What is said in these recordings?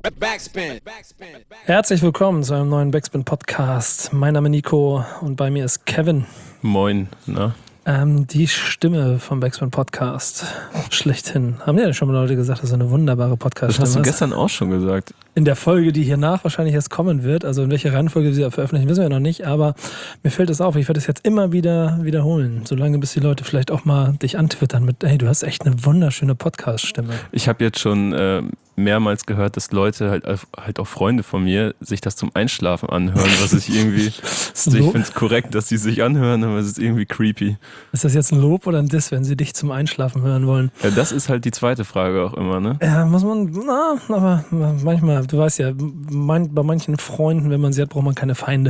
Backspin. Herzlich willkommen zu einem neuen Backspin-Podcast. Mein Name ist Nico und bei mir ist Kevin. Moin, na? Die Stimme vom Backspin-Podcast. Schlechthin. Haben ja schon mal Leute gesagt, dass es eine wunderbare Podcast-Stimme ist. Das hast du gestern auch schon gesagt. In der Folge, die hiernach wahrscheinlich erst kommen wird, also in welcher Reihenfolge wir sie veröffentlichen, wissen wir noch nicht, aber mir fällt es auf, ich werde es jetzt immer wieder wiederholen, solange bis die Leute vielleicht auch mal dich antwittern mit, hey, du hast echt eine wunderschöne Podcast-Stimme. Ich habe jetzt schon mehrmals gehört, dass Leute, halt auch Freunde von mir, sich das zum Einschlafen anhören, was ich irgendwie, ich finde es korrekt, dass sie sich anhören, aber es ist irgendwie creepy. Ist das jetzt ein Lob oder ein Diss, wenn sie dich zum Einschlafen hören wollen? Ja, das ist halt die zweite Frage auch immer, ne? Ja, muss man, aber manchmal, du weißt ja, bei manchen Freunden, wenn man sie hat, braucht man keine Feinde.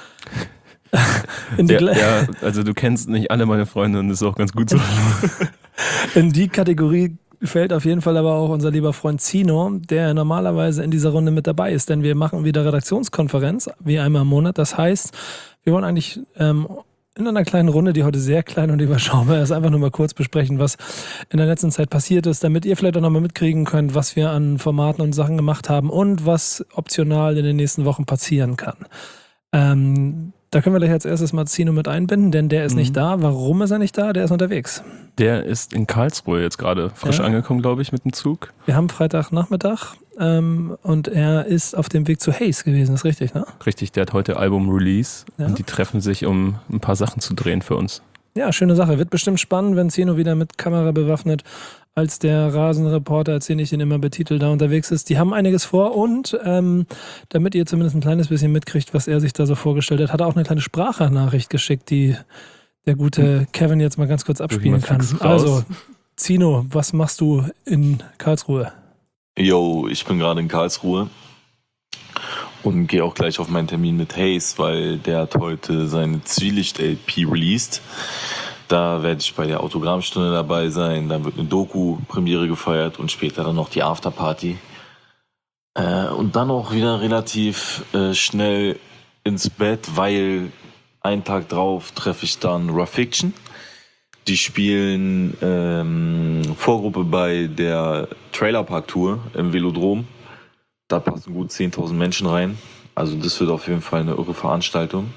Ja, also du kennst nicht alle meine Freunde und das ist auch ganz gut so. In die Kategorie fällt auf jeden Fall aber auch unser lieber Freund Zino, der normalerweise in dieser Runde mit dabei ist, denn wir machen wieder Redaktionskonferenz, wie einmal im Monat. Das heißt, wir wollen eigentlich in einer kleinen Runde, die heute sehr klein und überschaubar ist, einfach nur mal kurz besprechen, was in der letzten Zeit passiert ist, damit ihr vielleicht auch nochmal mitkriegen könnt, was wir an Formaten und Sachen gemacht haben und was optional in den nächsten Wochen passieren kann. Da können wir gleich als erstes mal Zino mit einbinden, denn der ist nicht da. Warum ist er nicht da? Der ist unterwegs. Der ist in Karlsruhe jetzt gerade frisch angekommen, glaube ich, mit dem Zug. Wir haben Freitagnachmittag und er ist auf dem Weg zu Haze gewesen, ist richtig, ne? Richtig, der hat heute Album-Release und die treffen sich, um ein paar Sachen zu drehen für uns. Ja, schöne Sache. Wird bestimmt spannend, wenn Zino wieder mit Kamera bewaffnet als der Rasenreporter, als den ich ihn immer betitel, da unterwegs ist. Die haben einiges vor und damit ihr zumindest ein kleines bisschen mitkriegt, was er sich da so vorgestellt hat, hat er auch eine kleine Sprachnachricht geschickt, die der gute Kevin jetzt mal ganz kurz abspielen kann. Also, Zino, was machst du in Karlsruhe? Yo, ich bin gerade in Karlsruhe und gehe auch gleich auf meinen Termin mit Haze, weil der hat heute seine Zwielicht-LP released. Da werde ich bei der Autogrammstunde dabei sein, dann wird eine Doku-Premiere gefeiert und später dann noch die Afterparty. Und dann auch wieder relativ schnell ins Bett, weil einen Tag drauf treffe ich dann Rough Fiction. Die spielen Vorgruppe bei der Trailerpark-Tour im Velodrom. Da passen gut 10.000 Menschen rein. Also das wird auf jeden Fall eine irre Veranstaltung.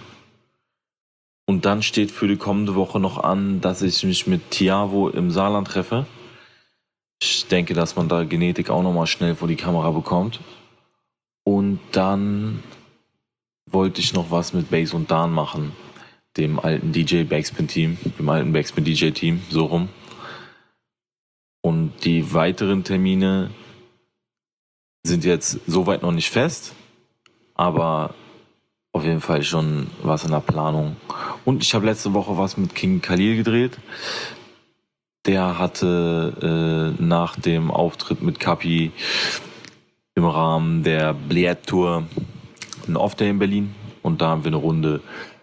Und dann steht für die kommende Woche noch an, dass ich mich mit Tiavo im Saarland treffe. Ich denke, dass man da Genetik auch nochmal schnell vor die Kamera bekommt. Und dann wollte ich noch was mit Bass und Dan machen. Dem alten DJ-Backspin-Team, dem alten Backspin-DJ-Team, so rum. Und die weiteren Termine sind jetzt soweit noch nicht fest, aber auf jeden Fall schon was in der Planung. Und ich habe letzte Woche was mit King Khalil gedreht. Der hatte nach dem Auftritt mit Kapi im Rahmen der Bliet-Tour einen Off-Day in Berlin. Und da haben wir eine Runde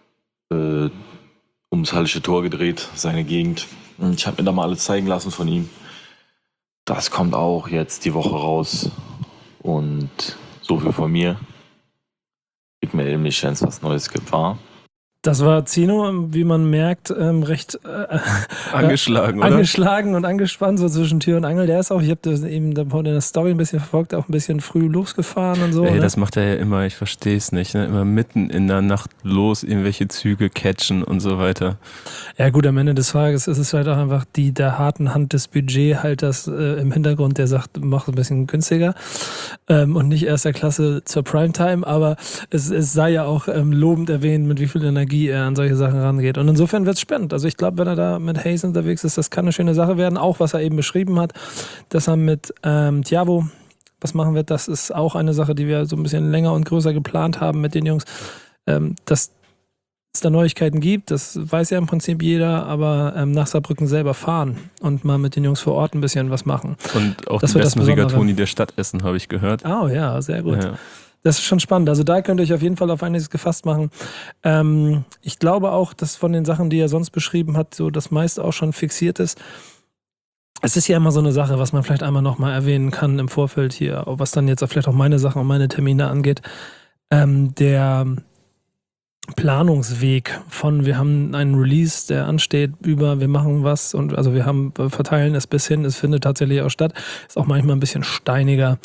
ums Hallische Tor gedreht, seine Gegend. Und ich habe mir da mal alles zeigen lassen von ihm. Das kommt auch jetzt die Woche raus. Und so viel von mir. Ich melde mich, wenn es was Neues gibt, war. Das war Zino, wie man merkt, recht angeschlagen, oder? Angeschlagen und angespannt, so zwischen Tür und Angel. Der ist auch, ich habe das eben in der Story ein bisschen verfolgt, auch ein bisschen früh losgefahren und so. Ey, ne? Das macht er ja immer, ich verstehe es nicht. Ne? Immer mitten in der Nacht los, irgendwelche Züge catchen und so weiter. Ja gut, am Ende des Tages ist es halt auch einfach der harten Hand des Budgethalters im Hintergrund, der sagt, mach es ein bisschen günstiger und nicht erster Klasse zur Primetime, aber es sei ja auch lobend erwähnt, mit wie viel Energie er an solche Sachen rangeht. Und insofern wird es spannend. Also ich glaube, wenn er da mit Haze unterwegs ist, das kann eine schöne Sache werden. Auch was er eben beschrieben hat, dass er mit Tiavo was machen wird, das ist auch eine Sache, die wir so ein bisschen länger und größer geplant haben mit den Jungs. Dass es da Neuigkeiten gibt, das weiß ja im Prinzip jeder, aber nach Saarbrücken selber fahren und mal mit den Jungs vor Ort ein bisschen was machen. Und auch das die besten Rigatoni der Stadt essen, habe ich gehört. Oh ja, sehr gut. Ja. Das ist schon spannend. Also da könnt ihr euch auf jeden Fall auf einiges gefasst machen. Ich glaube auch, dass von den Sachen, die er sonst beschrieben hat, so das meiste auch schon fixiert ist. Es ist ja immer so eine Sache, was man vielleicht einmal nochmal erwähnen kann im Vorfeld hier, was dann jetzt auch vielleicht auch meine Sachen und meine Termine angeht. Der Planungsweg von, wir haben einen Release, der ansteht, über, wir machen was und also wir verteilen es bis hin, es findet tatsächlich auch statt, ist auch manchmal ein bisschen steiniger.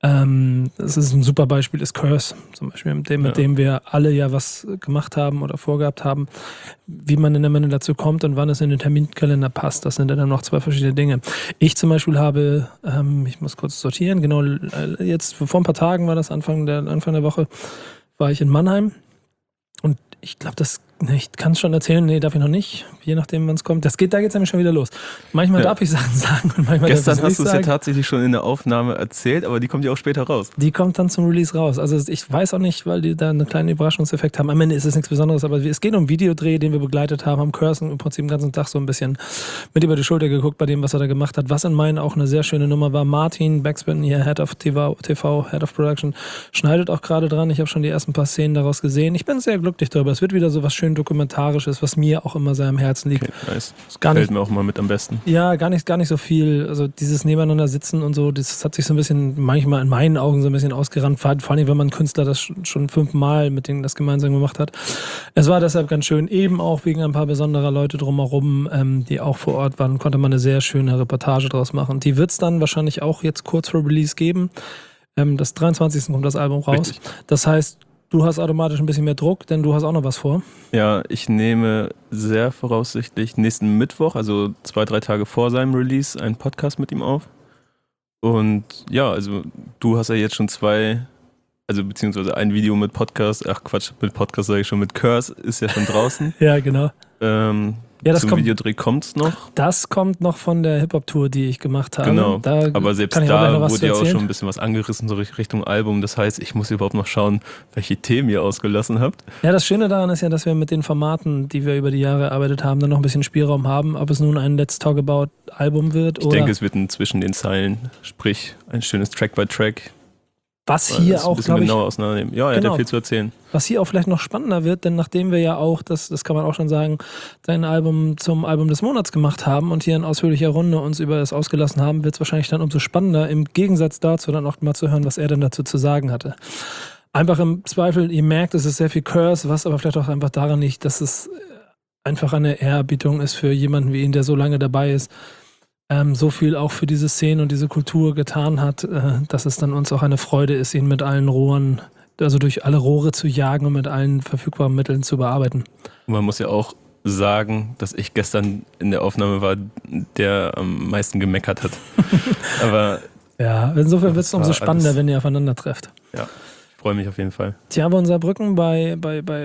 Das ist ein super Beispiel, ist Curse zum Beispiel, mit dem wir alle ja was gemacht haben oder vorgehabt haben, wie man in der Menge dazu kommt und wann es in den Terminkalender passt. Das sind ja dann noch 2 verschiedene Dinge. Ich zum Beispiel habe, ich muss kurz sortieren, genau, jetzt vor ein paar Tagen war das Anfang der Woche, war ich in Mannheim und ich glaube, ich kann es schon erzählen, nee, darf ich noch nicht, je nachdem, wann es kommt. Da geht es nämlich schon wieder los. Manchmal darf ich Sachen sagen und manchmal Gestern darf ich hast du es ja tatsächlich schon in der Aufnahme erzählt, aber die kommt ja auch später raus. Die kommt dann zum Release raus. Also ich weiß auch nicht, weil die da einen kleinen Überraschungseffekt haben. Am Ende ist es nichts Besonderes, aber es geht um einen Videodreh, den wir begleitet haben, haben Curse im Prinzip den ganzen Tag so ein bisschen mit über die Schulter geguckt bei dem, was er da gemacht hat. Was in meinen auch eine sehr schöne Nummer war. Martin Backspin, hier Head of TV, Head of Production, schneidet auch gerade dran. Ich habe schon die ersten paar Szenen daraus gesehen. Ich bin sehr glücklich darüber. Es wird wieder so was schön Dokumentarisches, was mir auch immer sehr am Herzen liegt. Okay, nice. Das gefällt mir auch mal mit am besten. Ja, gar nicht so viel. Also dieses Nebeneinander sitzen und so, das hat sich so ein bisschen, manchmal in meinen Augen so ein bisschen ausgerannt. Vor allem, wenn man Künstler das schon 5-mal mit denen das gemeinsam gemacht hat. Es war deshalb ganz schön, eben auch wegen ein paar besonderer Leute drumherum, die auch vor Ort waren, konnte man eine sehr schöne Reportage draus machen. Die wird es dann wahrscheinlich auch jetzt kurz vor Release geben. Das 23. kommt das Album raus. Richtig. Das heißt, du hast automatisch ein bisschen mehr Druck, denn du hast auch noch was vor. Ja, ich nehme sehr voraussichtlich nächsten Mittwoch, also 2-3 Tage vor seinem Release, einen Podcast mit ihm auf. Und ja, also du hast ja jetzt schon beziehungsweise ein Video mit Podcast, mit Podcast sage ich schon, mit Curse ist ja schon draußen. Ja, genau. Zum Videodreh kommt es noch. Das kommt noch von der Hip-Hop-Tour, die ich gemacht habe. Genau, aber selbst da wurde ja auch schon ein bisschen was angerissen, so Richtung Album. Das heißt, ich muss überhaupt noch schauen, welche Themen ihr ausgelassen habt. Ja, das Schöne daran ist ja, dass wir mit den Formaten, die wir über die Jahre erarbeitet haben, dann noch ein bisschen Spielraum haben, ob es nun ein Let's Talk About Album wird oder... Ich denke, es wird ein zwischen den Zeilen, sprich ein schönes Track-by-Track. Was hier auch, glaube ich... genauer auseinandernehmen. Ja, er hat viel zu erzählen. Was hier auch vielleicht noch spannender wird, denn nachdem wir ja auch, das kann man auch schon sagen, dein Album zum Album des Monats gemacht haben und hier in ausführlicher Runde uns über das ausgelassen haben, wird es wahrscheinlich dann umso spannender, im Gegensatz dazu dann auch mal zu hören, was er denn dazu zu sagen hatte. Einfach im Zweifel, ihr merkt, es ist sehr viel Curse, was aber vielleicht auch einfach daran liegt, dass es einfach eine Ehrerbietung ist für jemanden wie ihn, der so lange dabei ist, so viel auch für diese Szene und diese Kultur getan hat, dass es dann uns auch eine Freude ist, ihn mit allen Rohren, also durch alle Rohre zu jagen und mit allen verfügbaren Mitteln zu bearbeiten. Und man muss ja auch sagen, dass ich gestern in der Aufnahme war, der am meisten gemeckert hat. Aber ja, insofern wird es umso spannender, wenn ihr aufeinander trefft. Ja, ich freue mich auf jeden Fall. Tja, unser Brücken bei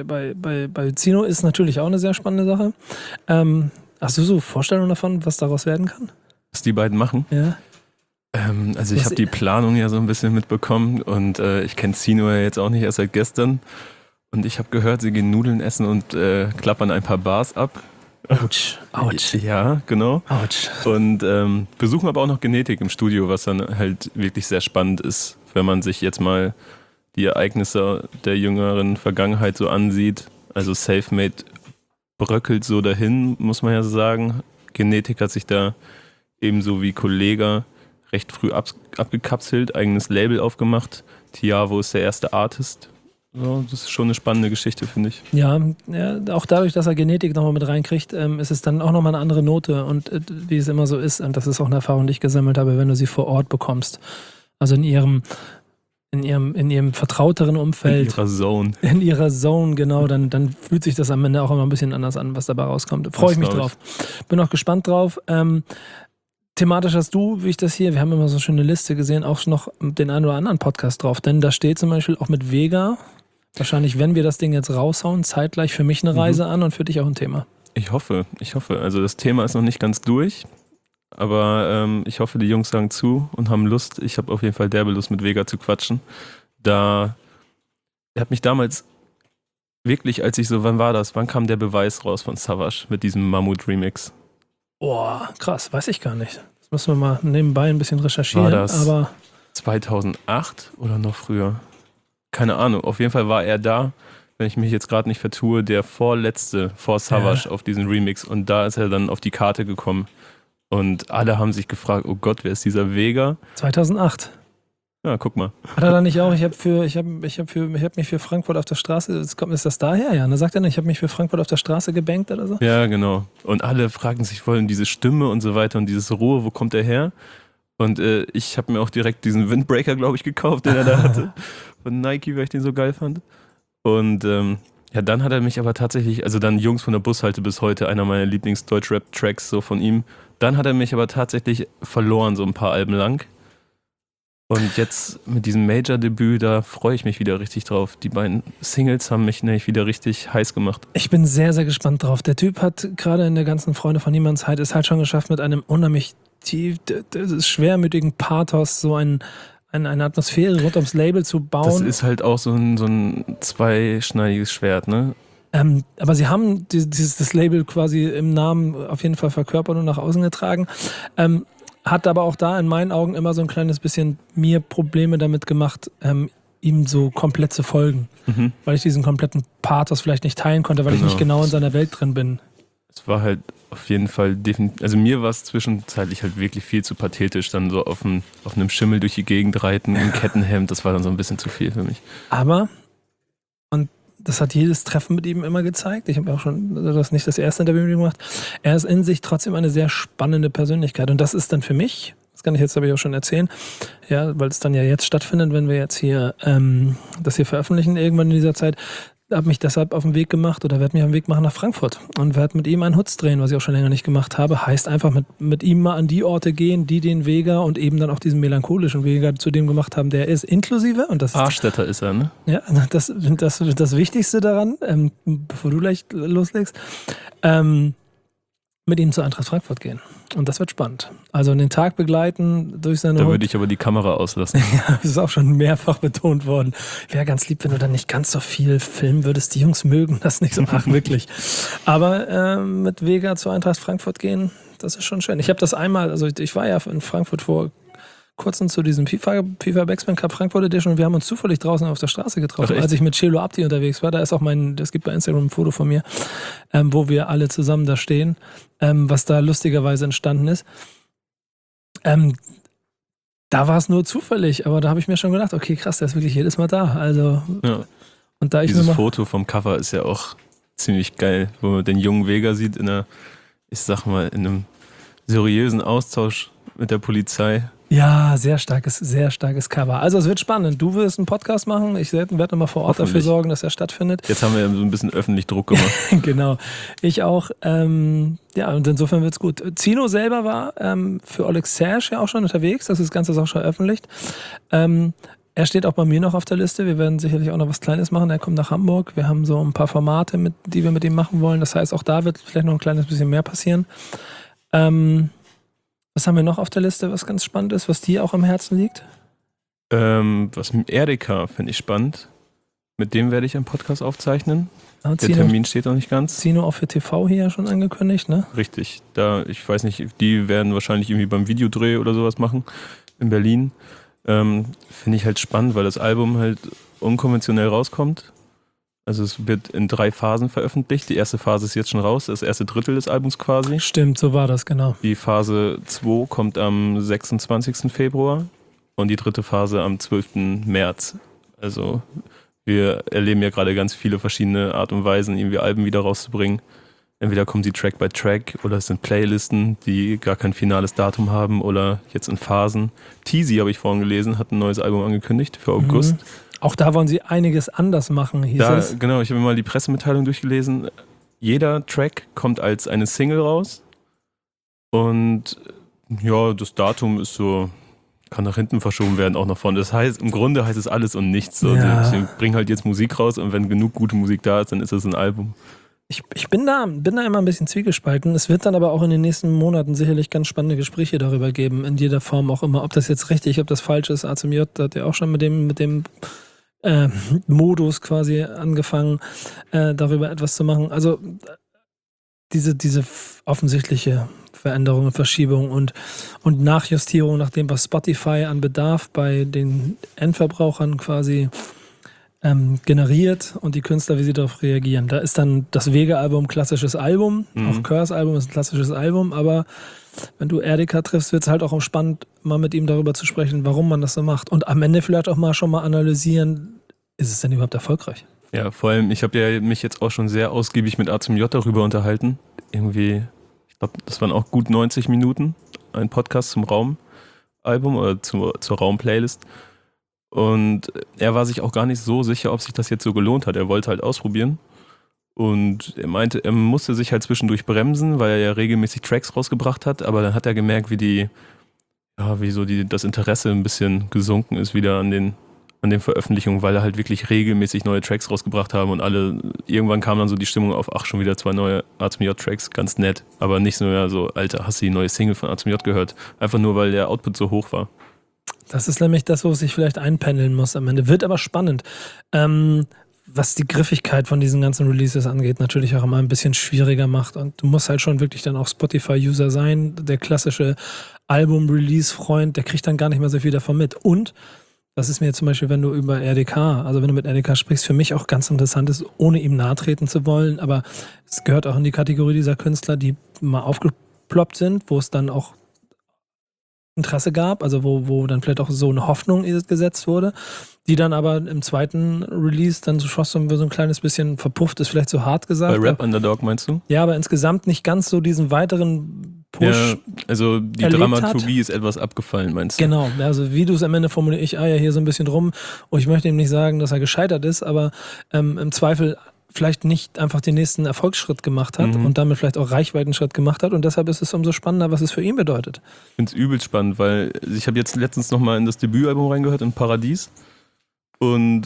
Zino ist natürlich auch eine sehr spannende Sache. Hast du so Vorstellungen davon, was daraus werden kann? Was die beiden machen? Ja. Also ich habe die Planung ja so ein bisschen mitbekommen und ich kenne Zino ja jetzt auch nicht erst seit gestern. Und ich habe gehört, sie gehen Nudeln essen und klappern ein paar Bars ab. Autsch. Autsch. Ja, genau. Autsch. Und besuchen aber auch noch Genetik im Studio, was dann halt wirklich sehr spannend ist, wenn man sich jetzt mal die Ereignisse der jüngeren Vergangenheit so ansieht. Also Selfmade bröckelt so dahin, muss man ja sagen. Genetik hat sich da ebenso wie Kollega recht früh abgekapselt, eigenes Label aufgemacht. Tiavo ist der erste Artist. So, das ist schon eine spannende Geschichte, finde ich. Ja, auch dadurch, dass er Genetik nochmal mit reinkriegt, ist es dann auch nochmal eine andere Note. Und wie es immer so ist, und das ist auch eine Erfahrung, die ich gesammelt habe, wenn du sie vor Ort bekommst. Also in ihrem vertrauteren Umfeld. In ihrer Zone, genau. Dann fühlt sich das am Ende auch immer ein bisschen anders an, was dabei rauskommt. Freue ich mich drauf. Bin auch gespannt drauf. Thematisch hast du, wie ich das hier, wir haben immer so eine schöne Liste gesehen, auch noch den einen oder anderen Podcast drauf. Denn da steht zum Beispiel auch mit Vega, wahrscheinlich, wenn wir das Ding jetzt raushauen, zeitgleich für mich eine Reise an und für dich auch ein Thema. Ich hoffe. Also das Thema ist noch nicht ganz durch, aber ich hoffe, die Jungs sagen zu und haben Lust. Ich habe auf jeden Fall derbe Lust, mit Vega zu quatschen. Er hat mich damals wirklich, wann kam der Beweis raus von Savage mit diesem Mammut-Remix? Boah, krass, weiß ich gar nicht. Das müssen wir mal nebenbei ein bisschen recherchieren. War das aber 2008 oder noch früher? Keine Ahnung. Auf jeden Fall war er da, wenn ich mich jetzt gerade nicht vertue, der vorletzte vor Savage auf diesen Remix. Und da ist er dann auf die Karte gekommen. Und alle haben sich gefragt, oh Gott, wer ist dieser Vega? 2008. Ja, guck mal. Hat er da nicht auch, ich hab mich für Frankfurt auf der Straße, ist das daher? Ja, dann sagt er nicht, ich habe mich für Frankfurt auf der Straße gebankt oder so? Ja, genau. Und alle fragen sich voll, diese Stimme und so weiter und dieses Ruhe, wo kommt er her? Und ich habe mir auch direkt diesen Windbreaker, glaube ich, gekauft, den er da hatte. Von Nike, weil ich den so geil fand. Und dann hat er mich aber tatsächlich, also dann Jungs von der Bushalte bis heute, einer meiner Lieblings-Deutsch-Rap-Tracks so von ihm. Dann hat er mich aber tatsächlich verloren, so ein paar Alben lang. Und jetzt mit diesem Major-Debüt, da freue ich mich wieder richtig drauf. Die beiden Singles haben mich nämlich wieder richtig heiß gemacht. Ich bin sehr, sehr gespannt drauf. Der Typ hat gerade in der ganzen Freunde von Niemandsheit es halt schon geschafft, mit einem unheimlich schwermütigen Pathos so eine Atmosphäre rund ums Label zu bauen. Das ist halt auch so ein zweischneidiges Schwert, ne? Aber sie haben das Label quasi im Namen auf jeden Fall verkörpert und nach außen getragen. Hat aber auch da in meinen Augen immer so ein kleines bisschen mir Probleme damit gemacht, ihm so komplett zu folgen. Weil ich diesen kompletten Pathos vielleicht nicht teilen konnte, weil ich nicht genau in seiner Welt drin bin. Es war halt auf jeden Fall definitiv, also mir war es zwischenzeitlich halt wirklich viel zu pathetisch, dann so auf einem Schimmel durch die Gegend reiten, im Kettenhemd, das war dann so ein bisschen zu viel für mich. Aber, und das hat jedes Treffen mit ihm immer gezeigt, ich habe auch schon nicht das erste Interview mit ihm gemacht, er ist in sich trotzdem eine sehr spannende Persönlichkeit und das ist dann für mich, das kann ich jetzt aber auch schon erzählen, ja, weil es dann ja jetzt stattfindet, wenn wir jetzt hier das hier veröffentlichen irgendwann in dieser Zeit, habe mich deshalb auf den Weg gemacht oder werde mich auf den Weg machen nach Frankfurt und werde mit ihm einen Hutz drehen, was ich auch schon länger nicht gemacht habe. Heißt einfach mit ihm mal an die Orte gehen, die den Vega und eben dann auch diesen melancholischen Vega zu dem gemacht haben, der ist, inklusive. Und das Arstetter ist er, ne? Ja, das Wichtigste daran, bevor du gleich loslegst, mit ihm zur Eintracht Frankfurt gehen. Und das wird spannend. Also den Tag begleiten durch seine Da würde ich aber die Kamera auslassen. Ja, das ist auch schon mehrfach betont worden. Wäre ganz lieb, wenn du dann nicht ganz so viel filmen würdest. Die Jungs mögen das nicht so. Ach, wirklich. Aber mit Vega zur Eintracht Frankfurt gehen, das ist schon schön. Ich habe das einmal, also ich war ja in Frankfurt vor kurzem zu diesem FIFA Backspin Cup Frankfurt Edition und wir haben uns zufällig draußen auf der Straße getroffen, als ich mit Celo Abdi unterwegs war. Da ist auch es gibt bei Instagram ein Foto von mir, wo wir alle zusammen da stehen, was da lustigerweise entstanden ist. Da war es nur zufällig, aber da habe ich mir schon gedacht, okay, krass, der ist wirklich jedes Mal da. Also, ja. Und da dieses Foto vom Cover ist ja auch ziemlich geil, wo man den jungen Vega sieht in einem seriösen Austausch mit der Polizei. Ja, sehr starkes Cover. Also es wird spannend. Du wirst einen Podcast machen. Ich werde nochmal vor Ort dafür sorgen, dass er stattfindet. Jetzt haben wir ja so ein bisschen öffentlich Druck gemacht. Genau. Ich auch. Ja, und insofern wird's gut. Zino selber war für Oleg Serge ja auch schon unterwegs. Das Ganze ist auch schon veröffentlicht. Er steht auch bei mir noch auf der Liste. Wir werden sicherlich auch noch was Kleines machen. Er kommt nach Hamburg. Wir haben so ein paar Formate, die wir mit ihm machen wollen. Das heißt, auch da wird vielleicht noch ein kleines bisschen mehr passieren. Was haben wir noch auf der Liste, was ganz spannend ist, was dir auch am Herzen liegt? Was mit Erika finde ich spannend. Mit dem werde ich einen Podcast aufzeichnen. Der Termin steht noch nicht ganz. Zino auch für TV hier schon angekündigt, ne? Richtig. Ich weiß nicht, die werden wahrscheinlich irgendwie beim Videodreh oder sowas machen in Berlin. Finde ich halt spannend, weil das Album halt unkonventionell rauskommt. Also es wird in 3 Phasen veröffentlicht. Die erste Phase ist jetzt schon raus, das erste Drittel des Albums quasi. Stimmt, so war das, genau. Die Phase 2 kommt am 26. Februar und die dritte Phase am 12. März. Also wir erleben ja gerade ganz viele verschiedene Art und Weisen, irgendwie Alben wieder rauszubringen. Entweder kommen sie Track by Track oder es sind Playlisten, die gar kein finales Datum haben oder jetzt in Phasen. Teasy, habe ich vorhin gelesen, hat ein neues Album angekündigt für August. Auch da wollen sie einiges anders machen, hieß es. Genau, ich habe mir mal die Pressemitteilung durchgelesen. Jeder Track kommt als eine Single raus und ja, das Datum ist so, kann nach hinten verschoben werden, auch nach vorne. Das heißt, im Grunde heißt es alles und nichts. So. Ja. Sie bringen halt jetzt Musik raus und wenn genug gute Musik da ist, dann ist es ein Album. Ich bin da immer ein bisschen zwiegespalten. Es wird dann aber auch in den nächsten Monaten sicherlich ganz spannende Gespräche darüber geben, in jeder Form auch immer. Ob das jetzt richtig, ob das falsch ist. A-J hat ja auch schon mit dem Modus quasi angefangen, darüber etwas zu machen. Also diese offensichtliche Veränderung und Verschiebung und Nachjustierung nach dem, was Spotify an Bedarf bei den Endverbrauchern quasi generiert und die Künstler, wie sie darauf reagieren. Da ist dann das Vega-Album klassisches Album, auch Curse-Album ist ein klassisches Album, aber wenn du Erika triffst, wird es halt auch spannend, mal mit ihm darüber zu sprechen, warum man das so macht. Und am Ende vielleicht auch mal schon mal analysieren, ist es denn überhaupt erfolgreich? Ja, vor allem, ich habe ja mich jetzt auch schon sehr ausgiebig mit A-J darüber unterhalten. Irgendwie, ich glaube, das waren auch gut 90 Minuten, ein Podcast zum Raum. Album oder zur Raum-Playlist. Und er war sich auch gar nicht so sicher, ob sich das jetzt so gelohnt hat. Er wollte halt ausprobieren. Und er meinte, er musste sich halt zwischendurch bremsen, weil er ja regelmäßig Tracks rausgebracht hat. Aber dann hat er gemerkt, wie das Interesse ein bisschen gesunken ist wieder an den Veröffentlichungen, weil er halt wirklich regelmäßig neue Tracks rausgebracht haben und irgendwann kam dann so die Stimmung auf, ach, schon wieder 2 neue A-Tracks, ganz nett, aber nicht so, ja, so, Alter, hast du die neue Single von A gehört? Einfach nur, weil der Output so hoch war. Das ist nämlich das, wo es sich vielleicht einpendeln muss am Ende. Wird aber spannend. Was die Griffigkeit von diesen ganzen Releases angeht, natürlich auch immer ein bisschen schwieriger macht. Und du musst halt schon wirklich dann auch Spotify-User sein. Der klassische Album-Release-Freund, der kriegt dann gar nicht mehr so viel davon mit. Und das ist mir zum Beispiel, wenn du über RDK, also wenn du mit RDK sprichst, für mich auch ganz interessant ist, ohne ihm nahe treten zu wollen. Aber es gehört auch in die Kategorie dieser Künstler, die mal aufgeploppt sind, wo es dann auch Interesse gab, also wo dann vielleicht auch so eine Hoffnung gesetzt wurde, die dann aber im zweiten Release dann so ein kleines bisschen verpufft ist, vielleicht so hart gesagt. Bei Rap Underdog meinst du? Ja, aber insgesamt nicht ganz so diesen weiteren Push. Ja, also die Dramaturgie ist etwas abgefallen, meinst du? Genau, also wie du es am Ende formulierst, ich eier hier so ein bisschen rum und ich möchte ihm nicht sagen, dass er gescheitert ist, aber im Zweifel vielleicht nicht einfach den nächsten Erfolgsschritt gemacht hat und damit vielleicht auch Reichweitenschritt gemacht hat und deshalb ist es umso spannender, was es für ihn bedeutet. Ich finde es übel spannend, weil ich habe jetzt letztens nochmal in das Debütalbum reingehört, in Paradies, und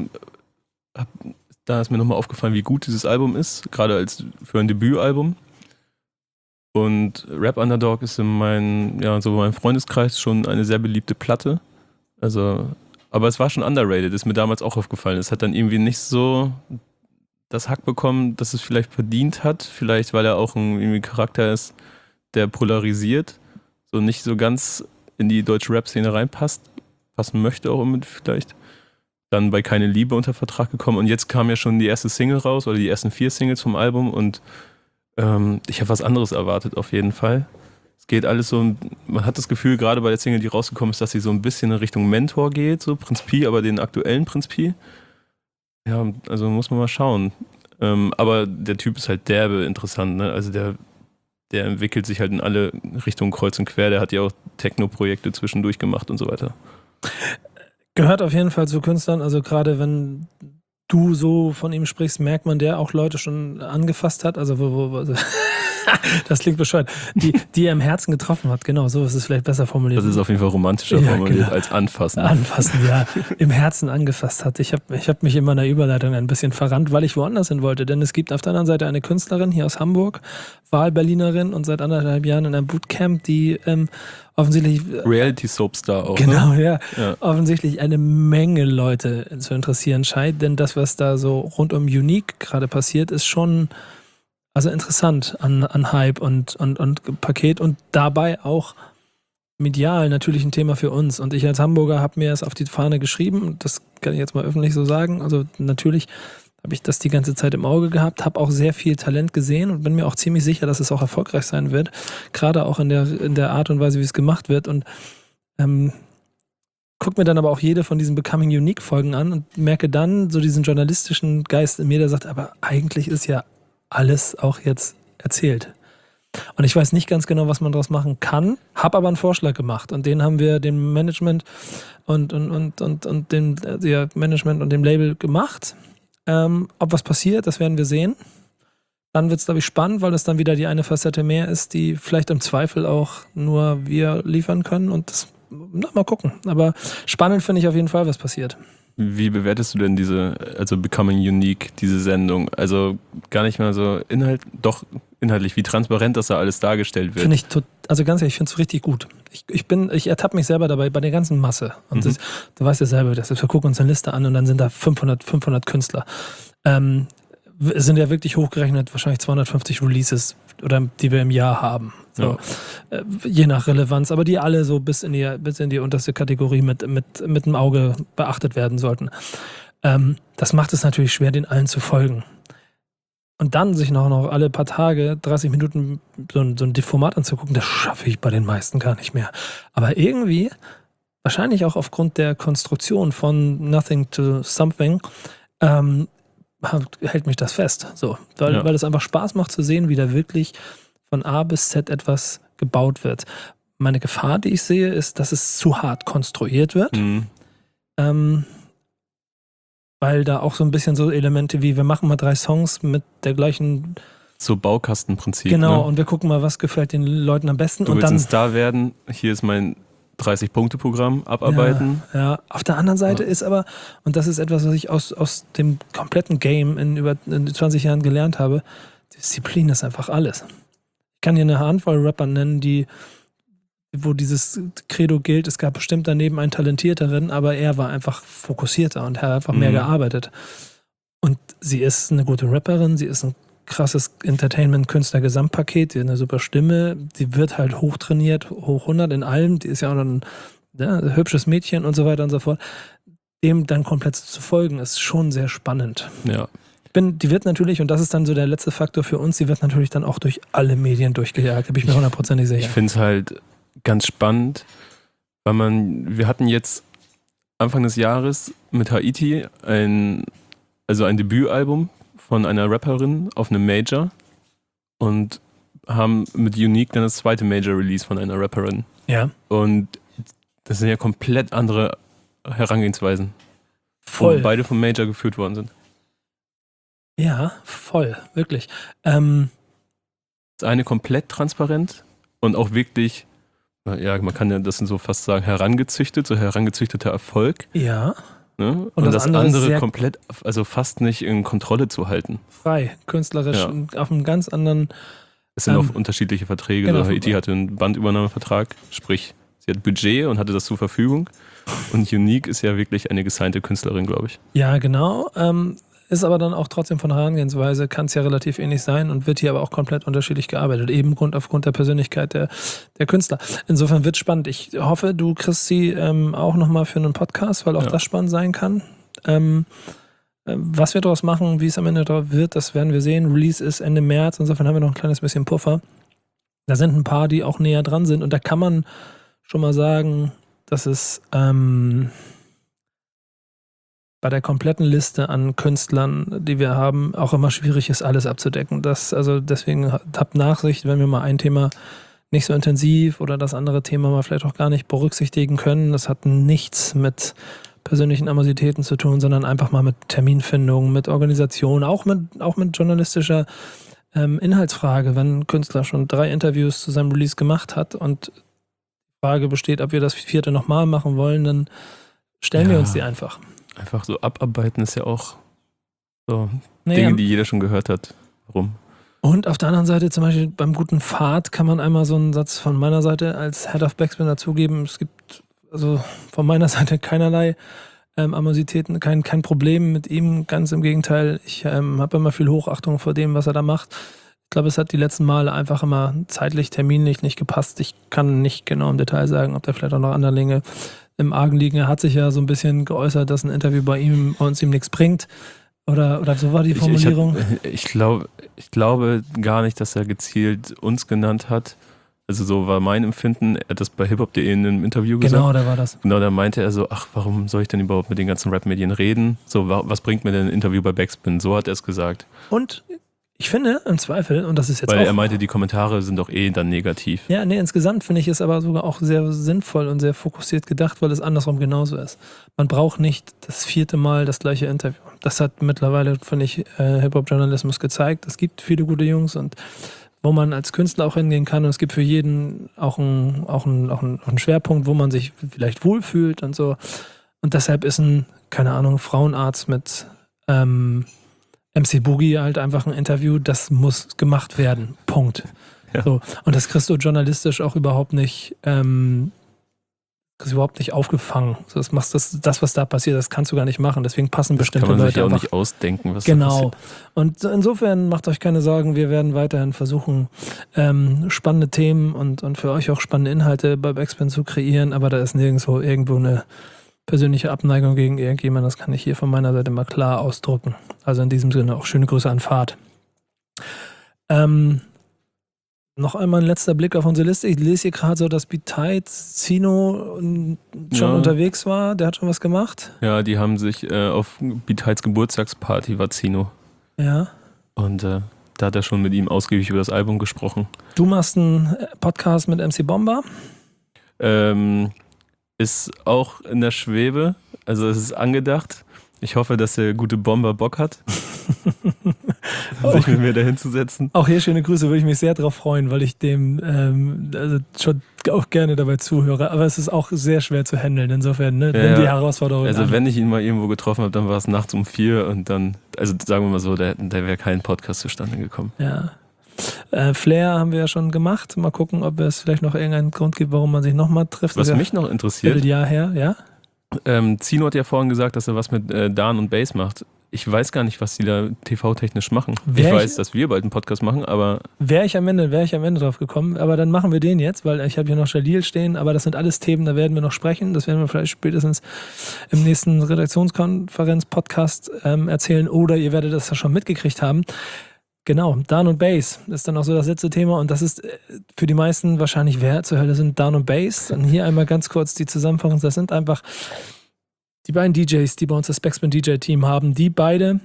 da ist mir nochmal aufgefallen, wie gut dieses Album ist, gerade für ein Debütalbum. Und Rap Underdog ist in meinem Freundeskreis schon eine sehr beliebte Platte. Also, aber es war schon underrated, ist mir damals auch aufgefallen. Es hat dann irgendwie nicht so das Hack bekommen, dass es vielleicht verdient hat. Vielleicht, weil er auch ein Charakter ist, der polarisiert, so nicht so ganz in die deutsche Rap-Szene passen möchte auch immer vielleicht. Dann bei Keine Liebe unter Vertrag gekommen und jetzt kam ja schon die erste Single raus oder die ersten 4 Singles vom Album und ich habe was anderes erwartet auf jeden Fall. Es geht alles so, man hat das Gefühl, gerade bei der Single, die rausgekommen ist, dass sie so ein bisschen in Richtung Mentor geht, so Prinz Pi, aber den aktuellen Prinz Pi. Ja, also muss man mal schauen. Aber der Typ ist halt derbe interessant, ne? Also der entwickelt sich halt in alle Richtungen kreuz und quer. Der hat ja auch Techno-Projekte zwischendurch gemacht und so weiter. Gehört auf jeden Fall zu Künstlern, also gerade wenn du so von ihm sprichst, merkt man, der auch Leute schon angefasst hat, also das klingt bescheuert, die er im Herzen getroffen hat, genau, so ist es vielleicht besser formuliert. Das ist auf jeden Fall romantischer formuliert als anfassen. Anfassen, ja, im Herzen angefasst hat. Ich hab mich in meiner Überleitung ein bisschen verrannt, weil ich woanders hin wollte, denn es gibt auf der anderen Seite eine Künstlerin hier aus Hamburg, Wahlberlinerin und seit 1,5 Jahren in einem Bootcamp, die offensichtlich Reality-Soapstar auch. Genau, ne? Ja. Offensichtlich eine Menge Leute zu interessieren scheint, denn das, was da so rund um Unique gerade passiert, ist schon also interessant an Hype und Paket und dabei auch medial natürlich ein Thema für uns. Und ich als Hamburger habe mir es auf die Fahne geschrieben, das kann ich jetzt mal öffentlich so sagen, also natürlich habe ich das die ganze Zeit im Auge gehabt, habe auch sehr viel Talent gesehen und bin mir auch ziemlich sicher, dass es auch erfolgreich sein wird, gerade auch in der Art und Weise, wie es gemacht wird und guck mir dann aber auch jede von diesen Becoming Unique Folgen an und merke dann so diesen journalistischen Geist in mir, der sagt, aber eigentlich ist ja alles auch jetzt erzählt. Und ich weiß nicht ganz genau, was man daraus machen kann, habe aber einen Vorschlag gemacht und den haben wir dem Management und dem Management und dem Label gemacht. Ob was passiert, das werden wir sehen. Dann wird es, glaube ich, spannend, weil das dann wieder die eine Facette mehr ist, die vielleicht im Zweifel auch nur wir liefern können und das, mal gucken. Aber spannend finde ich auf jeden Fall, was passiert. Wie bewertest du denn Becoming Unique, diese Sendung? Also gar nicht mal so inhaltlich, wie transparent das da alles dargestellt wird. Finde ich also ganz ehrlich, ich finde es richtig gut. Ich ertappe mich selber dabei bei der ganzen Masse. Und du weißt ja selber, wir gucken uns eine Liste an und dann sind da 500 Künstler. Es sind ja wirklich hochgerechnet wahrscheinlich 250 Releases, oder die wir im Jahr haben. So, ja. Je nach Relevanz, aber die alle so bis in die unterste Kategorie mit dem Auge beachtet werden sollten. Das macht es natürlich schwer, den allen zu folgen. Und dann sich noch alle paar Tage 30 Minuten so ein Format anzugucken, das schaffe ich bei den meisten gar nicht mehr. Aber irgendwie, wahrscheinlich auch aufgrund der Konstruktion von Nothing to Something, hält mich das fest. So, weil es einfach Spaß macht zu sehen, wie da wirklich von A bis Z etwas gebaut wird. Meine Gefahr, die ich sehe, ist, dass es zu hart konstruiert wird. Weil da auch so ein bisschen so Elemente wie, wir machen mal 3 Songs mit der gleichen... So Baukastenprinzip. Genau, ne? und wir gucken mal, was gefällt den Leuten am besten. Du und willst dann ein Star werden, hier ist mein 30-Punkte-Programm, abarbeiten. Ja, auf der anderen Seite ist aber, und das ist etwas, was ich aus dem kompletten Game in über 20 Jahren gelernt habe, Disziplin ist einfach alles. Ich kann hier eine Handvoll Rapper nennen, wo dieses Credo gilt, es gab bestimmt daneben einen talentierteren, aber er war einfach fokussierter und hat einfach mehr gearbeitet. Und sie ist eine gute Rapperin, sie ist ein krasses Entertainment-Künstler-Gesamtpaket, die hat eine super Stimme, die wird halt hochtrainiert, hoch 100 in allem, die ist ja auch noch ein hübsches Mädchen und so weiter und so fort. Dem dann komplett zu folgen, ist schon sehr spannend. Ja. Die wird natürlich, und das ist dann so der letzte Faktor für uns, die wird natürlich dann auch durch alle Medien durchgejagt, da bin ich mir 100% sicher. Ich finde es halt ganz spannend, weil wir hatten jetzt Anfang des Jahres mit Haiti ein Debütalbum von einer Rapperin auf einem Major und haben mit Unique dann das zweite Major-Release von einer Rapperin. Ja. Und das sind ja komplett andere Herangehensweisen. Voll. Wo beide vom Major geführt worden sind. Ja, voll, wirklich. Das eine komplett transparent und auch wirklich, ja, man kann ja das so fast sagen, herangezüchteter Erfolg. Ja. Ne? Und das andere komplett, also fast nicht in Kontrolle zu halten. Frei, künstlerisch, auf einem ganz anderen... Es sind auch unterschiedliche Verträge. Genau. Haiti hatte einen Bandübernahmevertrag, sprich, sie hat Budget und hatte das zur Verfügung. Und Unique ist ja wirklich eine gesignte Künstlerin, glaube ich. Ja, genau. Ist aber dann auch trotzdem von der Herangehensweise, kann es ja relativ ähnlich sein und wird hier aber auch komplett unterschiedlich gearbeitet, eben aufgrund der Persönlichkeit der Künstler. Insofern wird es spannend. Ich hoffe, du kriegst sie auch nochmal für einen Podcast, weil auch das spannend sein kann. Was wir daraus machen, wie es am Ende wird, das werden wir sehen. Release ist Ende März, insofern haben wir noch ein kleines bisschen Puffer. Da sind ein paar, die auch näher dran sind und da kann man schon mal sagen, dass es bei der kompletten Liste an Künstlern, die wir haben, auch immer schwierig ist, alles abzudecken. Deswegen habt Nachsicht, wenn wir mal ein Thema nicht so intensiv oder das andere Thema mal vielleicht auch gar nicht berücksichtigen können. Das hat nichts mit persönlichen Animositäten zu tun, sondern einfach mal mit Terminfindung, mit Organisation, auch mit journalistischer Inhaltsfrage. Wenn ein Künstler schon 3 Interviews zu seinem Release gemacht hat und die Frage besteht, ob wir das 4. nochmal machen wollen, dann stellen wir uns die einfach. Einfach so abarbeiten ist ja auch so Dinge, die jeder schon gehört hat. Warum? Und auf der anderen Seite zum Beispiel beim guten Pfad kann man einmal so einen Satz von meiner Seite als Head of Backspin dazugeben. Es gibt also von meiner Seite keinerlei Animositäten, kein Problem mit ihm. Ganz im Gegenteil, ich habe immer viel Hochachtung vor dem, was er da macht. Ich glaube, es hat die letzten Male einfach immer zeitlich, terminlich nicht gepasst. Ich kann nicht genau im Detail sagen, ob da vielleicht auch noch andere Dinge im Argen liegen. Er hat sich ja so ein bisschen geäußert, dass ein Interview bei uns ihm nichts bringt. Oder so war die Formulierung. Ich glaube gar nicht, dass er gezielt uns genannt hat. Also so war mein Empfinden. Er hat das bei hiphop.de in einem Interview gesagt. Genau, da war das. Genau, da meinte er so, warum soll ich denn überhaupt mit den ganzen Rap-Medien reden? So, was bringt mir denn ein Interview bei Backspin? So hat er es gesagt. Und ich finde, im Zweifel, und das ist jetzt Weil er meinte, die Kommentare sind doch dann negativ. Ja, nee, insgesamt finde ich es aber sogar auch sehr sinnvoll und sehr fokussiert gedacht, weil es andersrum genauso ist. Man braucht nicht das 4. Mal das gleiche Interview. Das hat mittlerweile, finde ich, Hip-Hop-Journalismus gezeigt. Es gibt viele gute Jungs und wo man als Künstler auch hingehen kann und es gibt für jeden auch einen Schwerpunkt, wo man sich vielleicht wohlfühlt und so. Und deshalb ist keine Ahnung, Frauenarzt mit MC Boogie halt einfach ein Interview, das muss gemacht werden. Punkt. Ja. So. Und das kriegst du journalistisch auch überhaupt nicht aufgefangen. So, das, was da passiert, das kannst du gar nicht machen. Deswegen passen bestimmte Leute. Das kann man sich auch nicht ausdenken, was genau. da passiert. Und insofern macht euch keine Sorgen, wir werden weiterhin versuchen, spannende Themen und für euch auch spannende Inhalte bei Backspin zu kreieren, aber da ist nirgendwo irgendwo eine persönliche Abneigung gegen irgendjemand, das kann ich hier von meiner Seite mal klar ausdrücken. Also in diesem Sinne auch schöne Grüße an Fahrt. Noch einmal ein letzter Blick auf unsere Liste. Ich lese hier gerade so, dass Zino schon unterwegs war. Der hat schon was gemacht. Ja, die haben sich auf Beatites Geburtstagsparty war Zino. Ja. Und da hat er schon mit ihm ausgiebig über das Album gesprochen. Du machst einen Podcast mit MC Bomber. Ist auch in der Schwebe, also es ist angedacht. Ich hoffe, dass der gute Bomber Bock hat, sich mit mir dahin zu setzen. Auch hier schöne Grüße, würde ich mich sehr darauf freuen, weil ich dem also schon auch gerne dabei zuhöre. Aber es ist auch sehr schwer zu handeln, insofern, ne? Nimm die Herausforderung Also an. wenn ich ihn mal irgendwo getroffen habe, dann war es nachts um 4 und dann, also sagen wir mal so, da wäre kein Podcast zustande gekommen. Ja. Flair haben wir ja schon gemacht. Mal gucken, ob es vielleicht noch irgendeinen Grund gibt, warum man sich nochmal trifft. Was das mich noch interessiert, ist ja ein Jahr her, ja? Zino hat ja vorhin gesagt, dass er was mit Dan und Bass macht. Ich weiß gar nicht, was die da TV-technisch machen. Ich weiß, dass wir bald einen Podcast machen, aber... Wäre ich am Ende drauf gekommen, aber dann machen wir den jetzt, weil ich habe hier noch Jalil stehen, aber das sind alles Themen, da werden wir noch sprechen. Das werden wir vielleicht spätestens im nächsten Redaktionskonferenz-Podcast erzählen oder ihr werdet das ja schon mitgekriegt haben. Genau, Dan und Bass ist dann auch so das letzte Thema und das ist für die meisten wahrscheinlich, wer zur Hölle sind Dan und Bass? Dann hier einmal ganz kurz die Zusammenfassung. Das sind einfach die beiden DJs, die bei uns das Backspin DJ-Team haben, die beide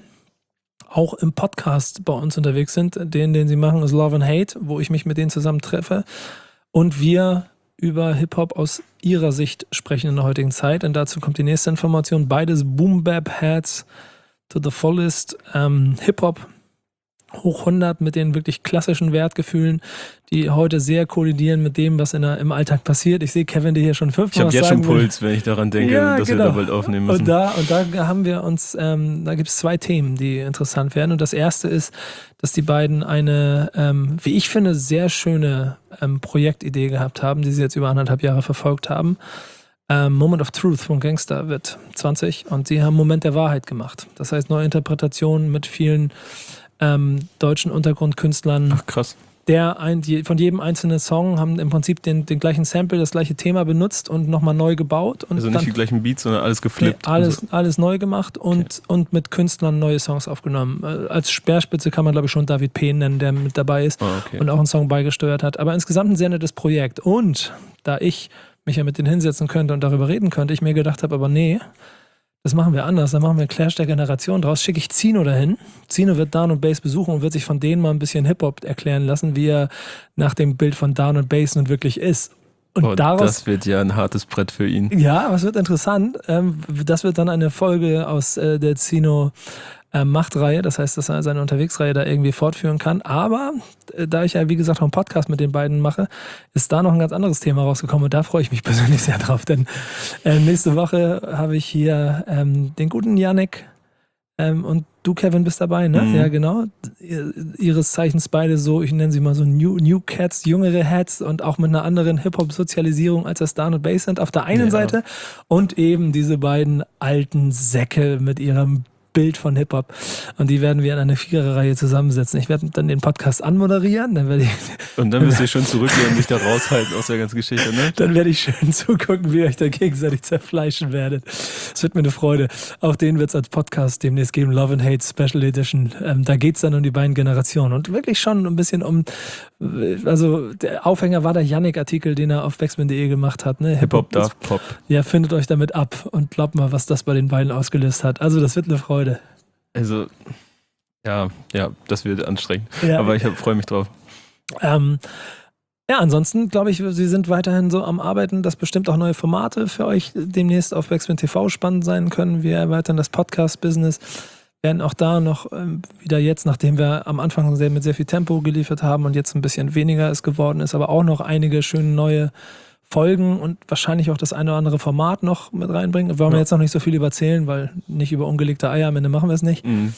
auch im Podcast bei uns unterwegs sind. Den sie machen, ist Love and Hate, wo ich mich mit denen zusammen treffe und wir über Hip-Hop aus ihrer Sicht sprechen in der heutigen Zeit. Und dazu kommt die nächste Information. Beides Boom-Bap-Heads to the fullest. Hip-Hop hoch 100 mit den wirklich klassischen Wertgefühlen, die heute sehr kollidieren mit dem, was im Alltag passiert. Ich sehe Kevin, der hier schon 5 Ich habe jetzt schon Puls, wenn ich daran denke, dass wir da bald aufnehmen müssen. Und da haben wir uns, da gibt es 2 Themen, die interessant werden. Und das erste ist, dass die beiden eine, wie ich finde, sehr schöne Projektidee gehabt haben, die sie jetzt über 1,5 Jahre verfolgt haben. Moment of Truth von Gangster wird 20 und sie haben Moment der Wahrheit gemacht. Das heißt, neue Interpretationen mit vielen deutschen Untergrundkünstlern. Ach, krass. Von jedem einzelnen Song haben im Prinzip den gleichen Sample, das gleiche Thema benutzt und nochmal neu gebaut. Und also nicht dann, die gleichen Beats, sondern alles geflippt. Nee, alles neu gemacht und mit Künstlern neue Songs aufgenommen. Als Speerspitze kann man, glaube ich, schon David P. nennen, der mit dabei ist und auch einen Song beigesteuert hat. Aber insgesamt ein sehr nettes Projekt. Und da ich mich ja mit denen hinsetzen könnte und darüber reden könnte, ich mir gedacht habe, aber nee, das machen wir anders, dann machen wir einen Clash der Generation draus, schicke ich Zino dahin. Zino wird Dan und Bass besuchen und wird sich von denen mal ein bisschen Hip-Hop erklären lassen, wie er nach dem Bild von Dan und Bass nun wirklich ist. Und das wird ja ein hartes Brett für ihn. Ja, aber es wird interessant. Das wird dann eine Folge aus der Zino Machtreihe, das heißt, dass er seine Unterwegsreihe da irgendwie fortführen kann. Aber da ich ja, wie gesagt, auch einen Podcast mit den beiden mache, ist da noch ein ganz anderes Thema rausgekommen und da freue ich mich persönlich sehr drauf, denn nächste Woche habe ich hier den guten Yannick und du, Kevin, bist dabei, ne? Ja, genau. Ihres Zeichens beide so, ich nenne sie mal so New Cats, jüngere Hats und auch mit einer anderen Hip-Hop-Sozialisierung, als das Dan und Bass sind auf der einen Seite und eben diese beiden alten Säcke mit ihrem Bild von Hip-Hop. Und die werden wir in eine 4er-Reihe zusammensetzen. Ich werde dann den Podcast anmoderieren. Und dann wirst du schon zurückgehen und dich da raushalten aus der ganzen Geschichte, ne? Dann werde ich schön zugucken, wie ihr euch da gegenseitig zerfleischen werdet. Es wird mir eine Freude. Auch den wird es als Podcast demnächst geben. Love and Hate Special Edition. Da geht es dann um die beiden Generationen. Und wirklich schon ein bisschen also der Aufhänger war der Yannick-Artikel, den er auf backspin.de gemacht hat. Ne? Hip-Hop darf Pop. Ja, findet euch damit ab und glaubt mal, was das bei den beiden ausgelöst hat. Also das wird eine Freude. Also, ja, das wird anstrengend. Ja. Aber ich freue mich drauf. Ja, ansonsten glaube ich, sie sind weiterhin so am Arbeiten, dass bestimmt auch neue Formate für euch demnächst auf Backspin TV spannend sein können. Wir erweitern das Podcast-Business, werden auch da noch wieder jetzt, nachdem wir am Anfang mit sehr viel Tempo geliefert haben und jetzt ein bisschen weniger es geworden ist, aber auch noch einige schöne neue Folgen und wahrscheinlich auch das eine oder andere Format noch mit reinbringen. Wir wollen jetzt noch nicht so viel überzählen, weil nicht über ungelegte Eier, am Ende machen wir es nicht. Mhm.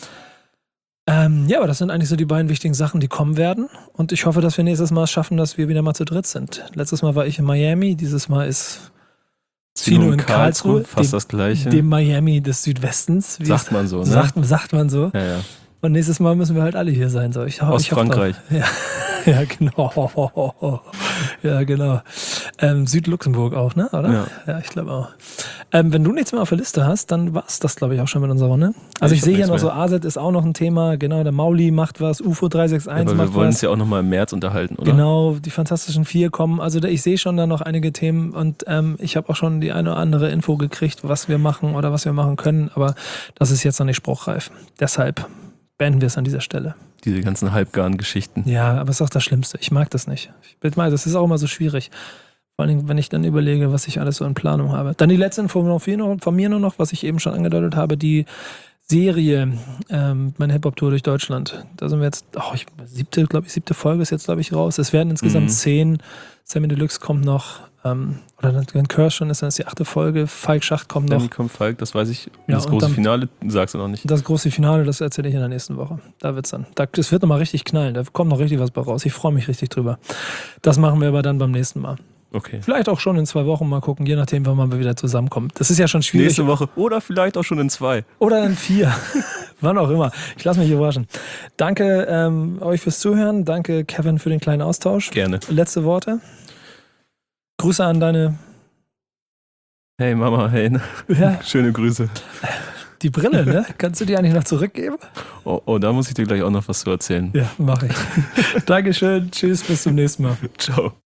Ja, aber das sind eigentlich so die beiden wichtigen Sachen, die kommen werden. Und ich hoffe, dass wir nächstes Mal es schaffen, dass wir wieder mal zu dritt sind. Letztes Mal war ich in Miami, dieses Mal ist Zino in Karlsruhe. Fast das Gleiche. Dem Miami des Südwestens. Sagt man so, ne? Sagt man so. Ja. Und nächstes Mal müssen wir halt alle hier sein. So. Aus Frankreich. Ja, genau. Ja, genau. Südluxemburg auch, ne? Oder? Ja, ich glaube auch. Wenn du nichts mehr auf der Liste hast, dann war es das, glaube ich, auch schon mit unserer Runde. Also ich sehe hier noch so, AZ ist auch noch ein Thema. Genau, der Mauli macht was, UFO 361 aber macht was. Wir wollen uns ja auch nochmal im März unterhalten, oder? Genau, die Fantastischen Vier kommen. Also ich sehe schon da noch einige Themen und ich habe auch schon die eine oder andere Info gekriegt, was wir machen oder was wir machen können. Aber das ist jetzt noch nicht spruchreif. Deshalb beenden wir es an dieser Stelle. Diese ganzen halbgaren Geschichten. Ja, aber es ist auch das Schlimmste. Ich mag das nicht. Das ist auch immer so schwierig. Vor allem, wenn ich dann überlege, was ich alles so in Planung habe. Dann die letzte Info von mir nur noch, was ich eben schon angedeutet habe, die Serie, meine Hip-Hop-Tour durch Deutschland. Da sind wir jetzt, siebte Folge ist jetzt, glaube ich, raus. Es werden insgesamt 10. Sammy Deluxe kommt noch, oder wenn Curse schon ist, dann ist die 8. Folge. Falk Schacht kommt noch. Dann kommt Falk, das weiß ich. Ja, das große Finale sagst du noch nicht. Das große Finale, das erzähle ich in der nächsten Woche. Da wird's dann. Das wird nochmal richtig knallen. Da kommt noch richtig was bei raus. Ich freue mich richtig drüber. Das machen wir aber dann beim nächsten Mal. Okay. Vielleicht auch schon in 2 Wochen mal gucken, je nachdem, wann wir wieder zusammenkommen. Das ist ja schon schwierig. Nächste Woche oder vielleicht auch schon in 2. Oder in 4. Wann auch immer. Ich lasse mich überraschen. Danke euch fürs Zuhören. Danke, Kevin, für den kleinen Austausch. Gerne. Letzte Worte. Grüße an deine... Hey Mama, hey. Ja. Schöne Grüße. Die Brille, ne? Kannst du die eigentlich noch zurückgeben? Oh, da muss ich dir gleich auch noch was zu erzählen. Ja, mache ich. Dankeschön. Tschüss, bis zum nächsten Mal. Ciao.